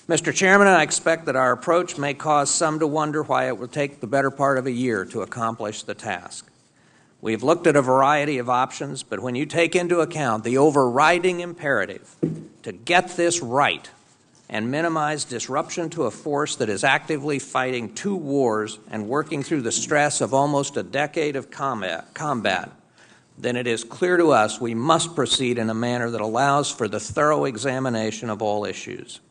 Mr. Chairman, I expect that our approach may cause some to wonder why it will take the better part of a year to accomplish the task. We've looked at a variety of options, but when you take into account the overriding imperative to get this right and minimize disruption to a force that is actively fighting 2 wars and working through the stress of almost a decade of combat, then it is clear to us we must proceed in a manner that allows for the thorough examination of all issues.